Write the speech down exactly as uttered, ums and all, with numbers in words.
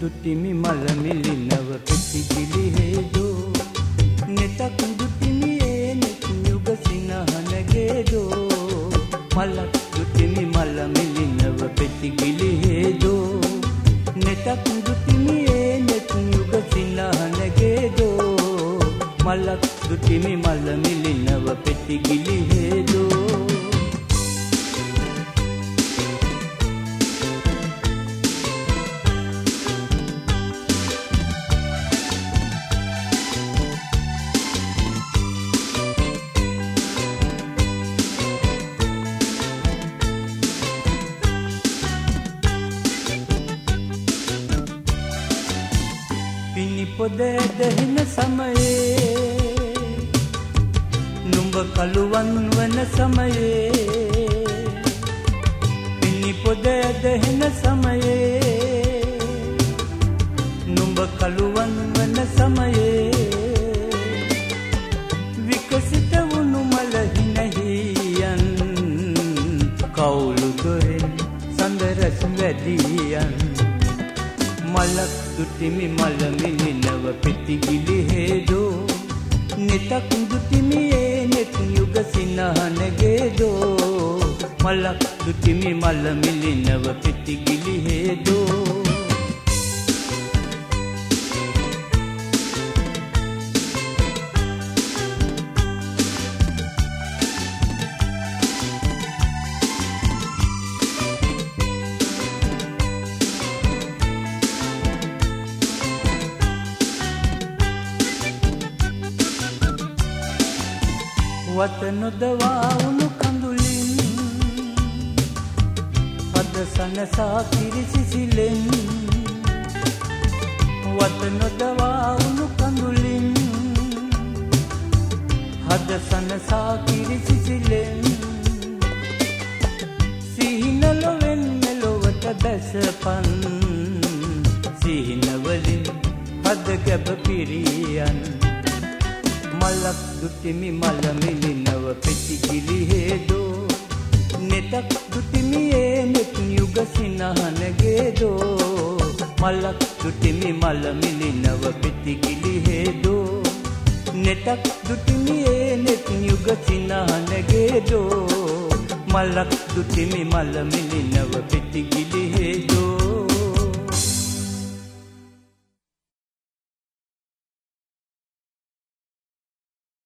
දුටිමි මල මිලිනව පෙතිගිලි හේදෝ නෙතක් දුටිමි ඒ නෙත් යුග සිනහනගේදෝ මලක් දුටිමි මල මිලිනව පෙතිගිලි හේදෝ නෙතක් දුටිමි ඒ නෙත් යුග සිනහනගේදෝ මලක් දුටිමි මල මිලිනව පෙතිගිලි හේදෝ පොදේ දෙහින සමයේ නුඹ කළුවන් වන සමයේ පිනි පොදේ දෙහින සමයේ නුඹ කළුවන් වන සමයේ විකසිත වුණු මල හිනහියන් කවුළු දොරෙන් සඳරස් වැඩියන් මලක් දුටිමි මල මිලිනව පෙතිගිලි හේදෝ නෙතක් දුටිමි ඒ නෙත් යුග සිනහනගේදෝ මලක් දුටිමි මල මිලිනව පෙතිගිලි හේදෝ වත නොදවා උණු කඳුලින් පද සනසා කිරිසිසිලෙන් වත නොදවා උණු කඳුලින් හද සනසා කිරිසිසිලෙන් සිහිනලොවෙන් මෙලොවට බැසපන් සිහිනවලින් හද ගැබ පිරියන් මලක් දුටිමි මල මිලිනව පෙතිගිලි හේදෝ නෙතක් දුටිමි ඒ නෙත් යුග සිනහනගේදෝ මලක් දුටිමි මල මිලිනව පෙතිගිලි හේදෝ නෙතක් දුටිමි ඒ නෙත් යුග සිනහනගේදෝ මලක් දුටිමි මල මිලිනව පෙතිගිලි හේදෝ